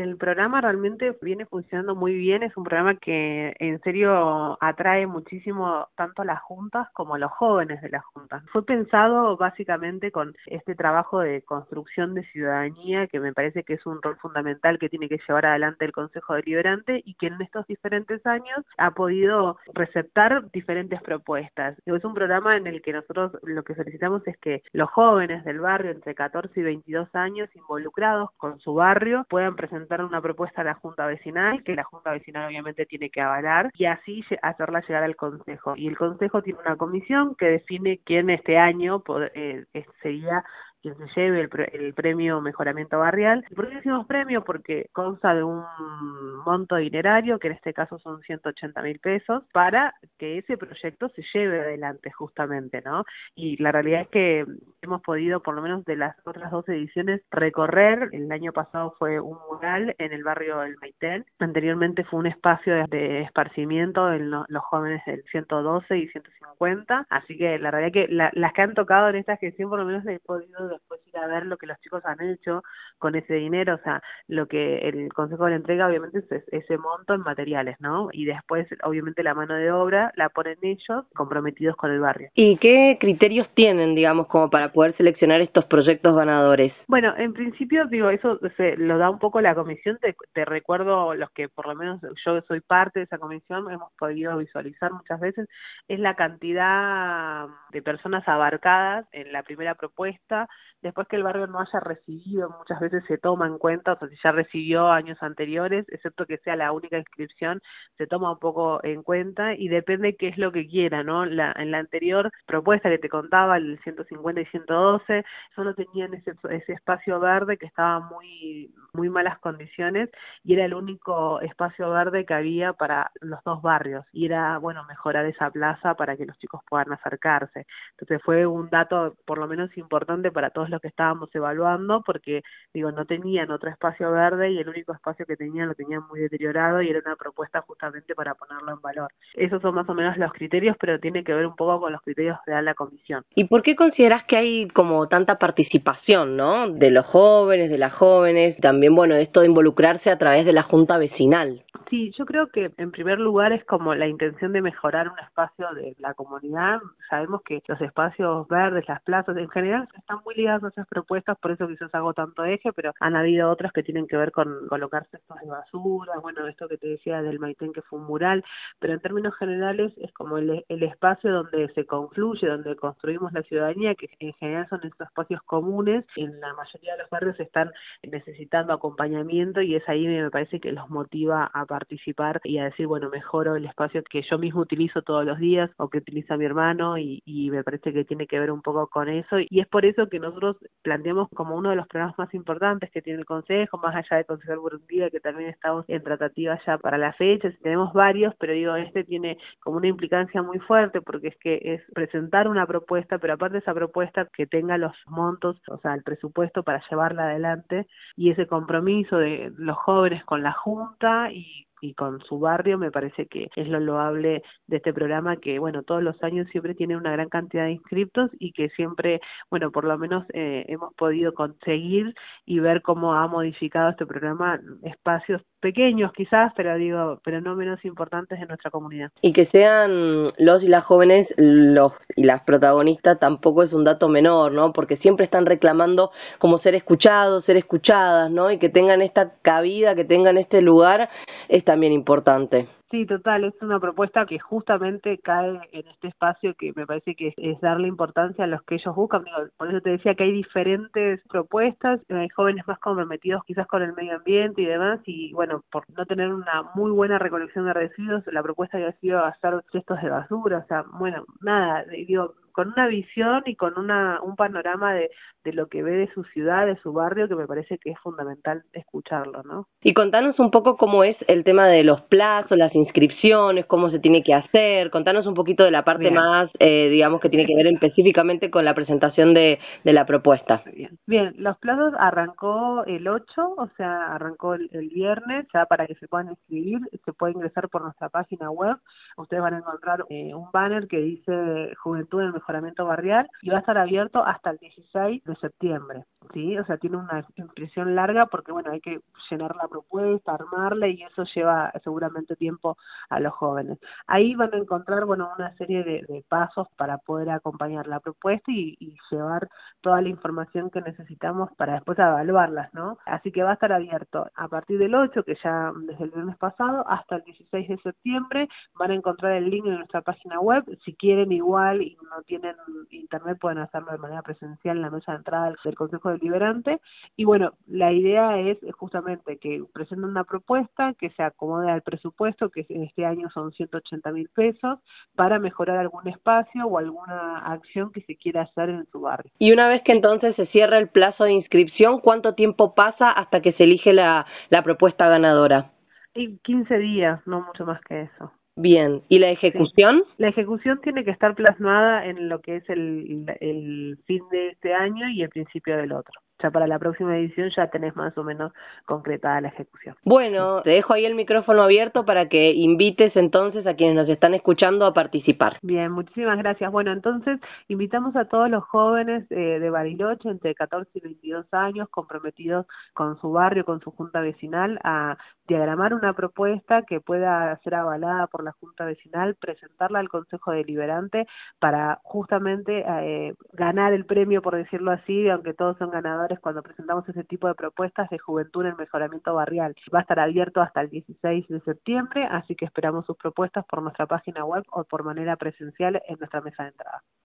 el programa realmente viene funcionando muy bien, es un programa que en serio atrae muchísimo tanto a las juntas como a los jóvenes de las juntas. Fue pensado básicamente con este trabajo de construcción de ciudadanía, que me parece que es un rol fundamental que tiene que llevar adelante el Consejo Deliberante y que en estos diferentes años ha podido receptar diferentes propuestas. Es un programa en el que nosotros lo que solicitamos es que los jóvenes del barrio entre 14 y 22 años involucrados con su barrio puedan presentar una propuesta a la Junta Vecinal, que la Junta Vecinal obviamente tiene que avalar, y así hacerla llegar al Consejo. Y el Consejo tiene una comisión que define quién este año sería quien se lleve el premio Mejoramiento Barrial. ¿Y por qué decimos premio? Porque consta de un monto dinerario, que en este caso son 180.000 pesos, para que ese proyecto se lleve adelante justamente, ¿no? Y la realidad es que hemos podido, por lo menos de las otras 2 ediciones, recorrer. El año pasado fue un mural en el barrio del Maitén, anteriormente fue un espacio de esparcimiento en los jóvenes del 112 y 150, así que la realidad es que las que han tocado en esta gestión, por lo menos he podido después ir a ver lo que los chicos han hecho con ese dinero, o sea, lo que el Consejo le entrega obviamente es ese monto en materiales, ¿no? Y después obviamente la mano de obra la ponen ellos comprometidos con el barrio. ¿Y qué criterios tienen, digamos, como para poder seleccionar estos proyectos ganadores? Bueno, en principio, digo, eso se lo da un poco la comisión. Te recuerdo, los que por lo menos yo soy parte de esa comisión, hemos podido visualizar muchas veces, es la cantidad de personas abarcadas en la primera propuesta. Después que el barrio no haya recibido, muchas veces se toma en cuenta, o sea, si ya recibió años anteriores, excepto que sea la única inscripción, se toma un poco en cuenta y depende qué es lo que quiera, ¿no? En la anterior propuesta que te contaba, el 150 y 112, solo tenían ese espacio verde que estaba muy malas condiciones y era el único espacio verde que había para los 2 barrios y era, bueno, mejorar esa plaza para que los chicos puedan acercarse. Entonces fue un dato por lo menos importante para todos los que estábamos evaluando porque, digo, no tenían otro espacio verde y el único espacio que tenían lo tenían muy deteriorado y era una propuesta justamente para ponerlo en valor. Esos son más o menos los criterios, pero tiene que ver un poco con los criterios que da la comisión. ¿Y por qué considerás que hay como tanta participación, ¿no? De los jóvenes, de las jóvenes, también, bueno, esto de involucrarse a través de la junta vecinal? Sí, yo creo que en primer lugar es como la intención de mejorar un espacio de la comunidad. Sabemos que los espacios verdes, las plazas, en general están muy ligados a esas propuestas, por eso quizás hago tanto eje, pero han habido otras que tienen que ver con colocar cestos de basura, bueno, esto que te decía del Maitén que fue un mural, pero en términos generales es como el espacio donde se confluye, donde construimos la ciudadanía, que en general son estos espacios comunes, en la mayoría de los barrios están necesitando acompañamiento y es ahí me parece que los motiva a participar y a decir, bueno, mejoro el espacio que yo mismo utilizo todos los días o que utiliza mi hermano y me parece que tiene que ver un poco con eso y es por eso que nosotros planteamos como uno de los programas más importantes que tiene el Consejo, más allá de Concejal por un Día, que también estamos en tratativa ya para la fecha, tenemos varios, pero digo, este tiene como una implicancia muy fuerte porque es que es presentar una propuesta, pero aparte de esa propuesta que tenga los montos, o sea, el presupuesto para llevarla adelante y ese compromiso de los jóvenes con la Junta y con su barrio me parece que es lo loable de este programa que, bueno, todos los años siempre tiene una gran cantidad de inscriptos y que siempre, bueno, por lo menos hemos podido conseguir y ver cómo ha modificado este programa espacios pequeños quizás, pero digo, pero no menos importantes de nuestra comunidad. Y que sean los y las jóvenes los y las protagonistas tampoco es un dato menor, ¿no? Porque siempre están reclamando como ser escuchados, ser escuchadas, ¿no? Y que tengan esta cabida, que tengan este lugar, es también importante. Sí, total, es una propuesta que justamente cae en este espacio que me parece que es darle importancia a los que ellos buscan. Digo, por eso te decía que hay diferentes propuestas, hay jóvenes más comprometidos quizás con el medio ambiente y demás, y bueno, por no tener una muy buena recolección de residuos, la propuesta había sido hacer cestos de basura, o sea, bueno, nada, digo, con una visión y con un panorama de lo que ve de su ciudad, de su barrio, que me parece que es fundamental escucharlo, ¿no? Y contanos un poco cómo es el tema de los plazos, las inscripciones, cómo se tiene que hacer, contanos un poquito de la parte Bien. más, digamos, que tiene que ver específicamente con la presentación de la propuesta. Bien, los plazos arrancó el 8, o sea, arrancó el viernes, ya para que se puedan inscribir, se puede ingresar por nuestra página web, ustedes van a encontrar un banner que dice Juventud en el Mejoramiento Barrial y va a estar abierto hasta el 16 de septiembre. ¿sí? O sea, tiene una inscripción larga porque, bueno, hay que llenar la propuesta, armarla y eso lleva seguramente tiempo a los jóvenes. Ahí van a encontrar, bueno, una serie de pasos para poder acompañar la propuesta y llevar toda la información que necesitamos para después evaluarlas, ¿no? Así que va a estar abierto a partir del 8, que ya desde el viernes pasado, hasta el 16 de septiembre. Van a encontrar el link en nuestra página web. Si quieren igual y no tienen internet, pueden hacerlo de manera presencial en la mesa de entrada del Consejo Deliberante. Y bueno, la idea es justamente que presenten una propuesta que se acomode al presupuesto, que en este año son 180.000 pesos, para mejorar algún espacio o alguna acción que se quiera hacer en su barrio. Y una vez que entonces se cierra el plazo de inscripción, ¿cuánto tiempo pasa hasta que se elige la propuesta ganadora? Y 15 días, no mucho más que eso. Bien, ¿y la ejecución? Sí. La ejecución tiene que estar plasmada en lo que es el fin de este año y el principio del otro. Ya para la próxima edición ya tenés más o menos concretada la ejecución. Bueno, te dejo ahí el micrófono abierto para que invites entonces a quienes nos están escuchando a participar. Bien, muchísimas gracias. Bueno, entonces invitamos a todos los jóvenes de Bariloche entre 14 y 22 años comprometidos con su barrio, con su junta vecinal, a diagramar una propuesta que pueda ser avalada por la junta vecinal, presentarla al Consejo Deliberante para justamente ganar el premio, por decirlo así, aunque todos son ganadores cuando presentamos ese tipo de propuestas de juventud en el mejoramiento barrial. Va a estar abierto hasta el 16 de septiembre, así que esperamos sus propuestas por nuestra página web o por manera presencial en nuestra mesa de entrada.